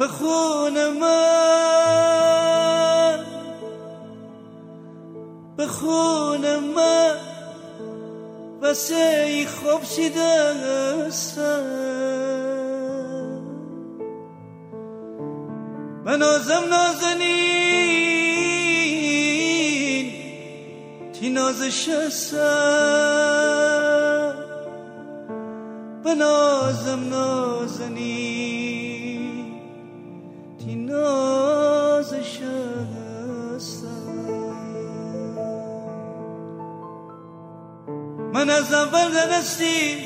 به خون من، به خون من واسه ای خوب شدستم. من نازم نازنین تی نازش هستم، به نازم نازنین تی نازش هستم. من از اول دانستیم،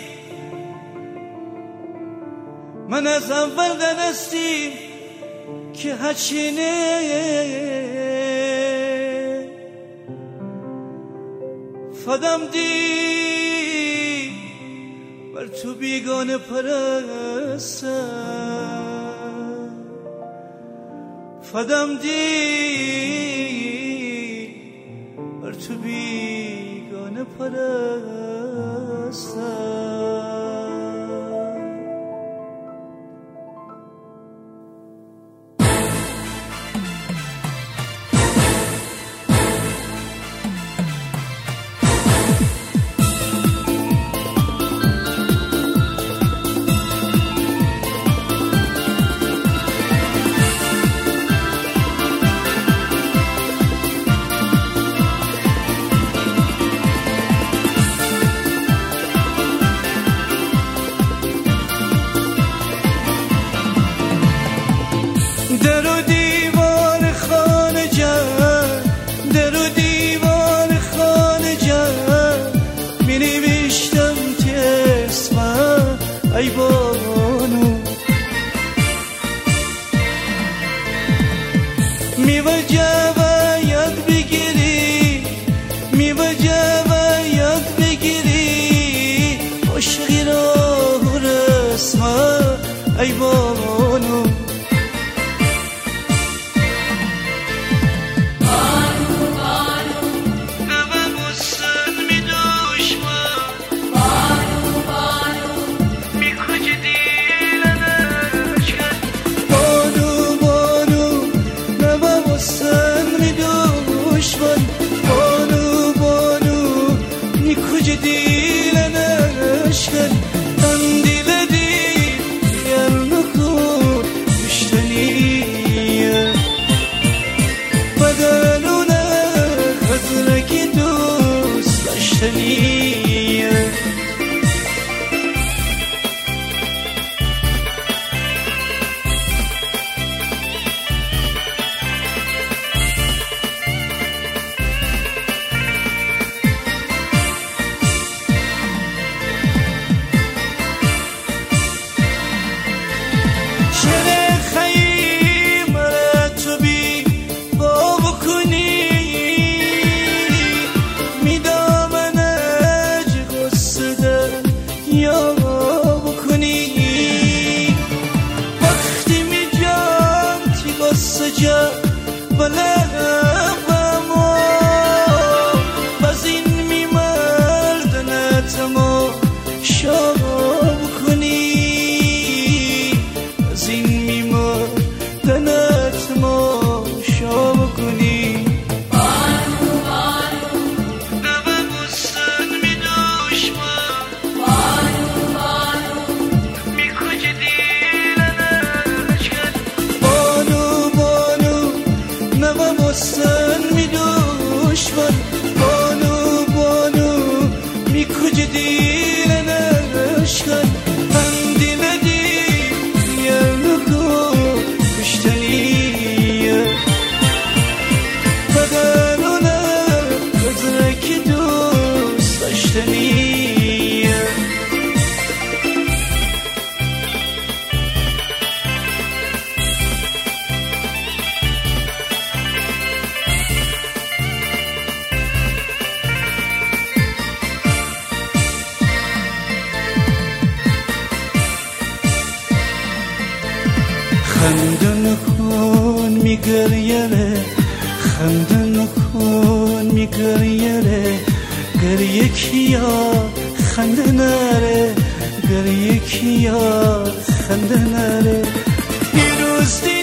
من از اول دانستیم که هرچینه فدم دی بر تو بیگانه پرستم، فدم دی بر تو بیگانه پرستم. در و دیوار خانه جان، در و دیوار خانه جان می نوشتم که اسمم ای بانو، می وجب یاد بگیری، می وجب یاد بگیری عشقی را رسمم ای بانو. خندون کن میگریه، خندون کن میگریه، گریه کیا خنده نره، گریه کیا خنده نره. دیروز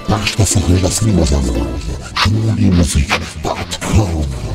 بخش و فقره رسمی مازندران. جمهوری موزیک.com